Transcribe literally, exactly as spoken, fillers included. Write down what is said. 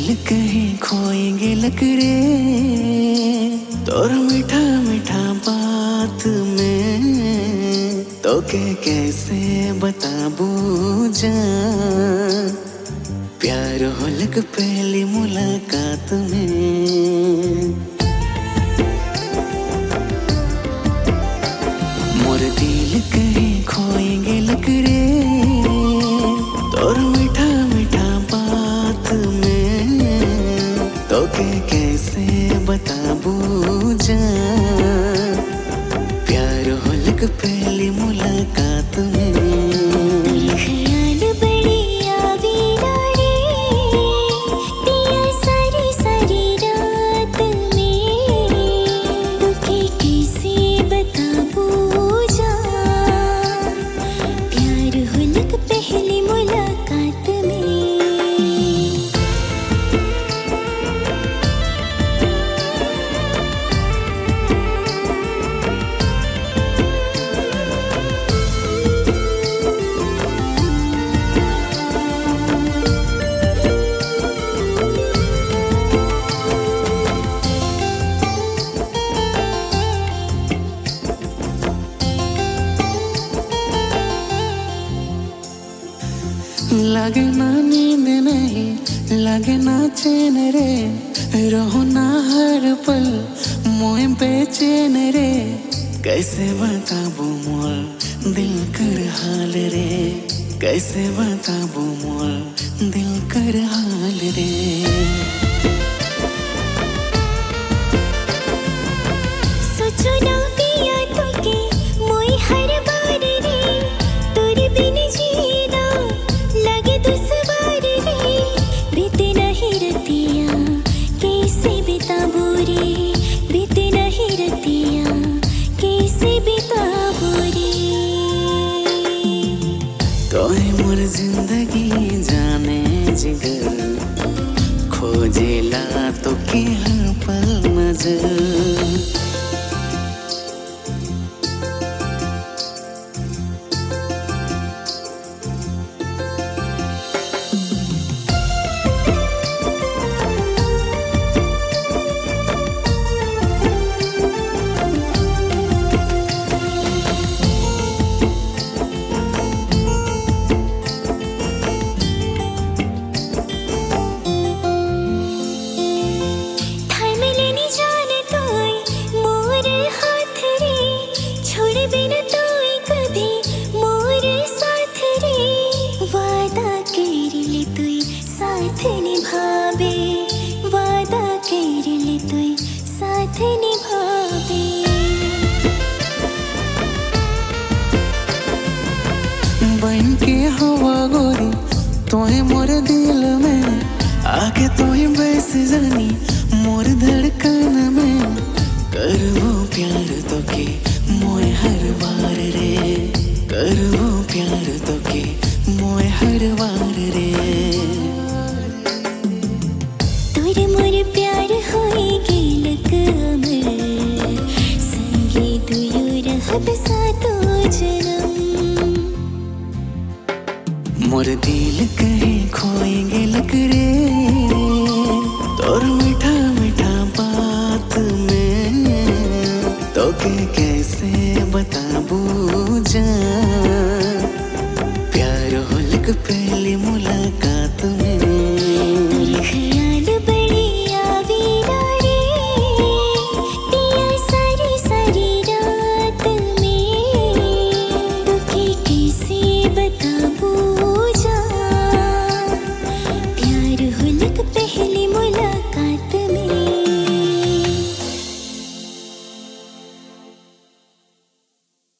दिल कहीं खोएंगे लकड़े तोर मीठा मीठा बात में तो के कैसे बताबू जान प्यार होलक पहली मुलाकात में। मोर दिल कहीं खोएंगे लकड़े तोर मीठा मीठा बात में तो के कैसे बताबू जान प्यार होलक पहली मुलाकात में। लागे ना नींद नहीं लागे ना चैन रे रहो ना हर पल मोए बेचैन रे कैसे बताबू मोर दिल कर हाल रे कैसे बताबू मोर दिल कर हाल रे। सोचो ना पिया तो के मोए हर बार रे तोरे बिन जीना लगे दुश्वार रे बीते नहीं रतिया कैसे बिताबू रे बीते नहीं रतिया कैसे बिताबू रे। तोहे मोर जिंदगी जाने जिगर खोजेला तो के हर पल नजर। साथ निभावे वादा कर ले तू साथ निभावे। बन के हवा गोरी तोहे मोर दिल में आके तोहे बस जानी मोर धड़कन में करवो प्यार तो के मोए हर बार रे करवो प्यार तो के मोए हर बार रे। तोर मोर प्यार होएगी लग अमर संगे दुयो रहब सातो जन्म। मोर दिल कहीं खोएंगे लकड़े तोर मीठा मीठा बात में तो के कैसे बताबू जान प्यार होलक पहली मुलाकात।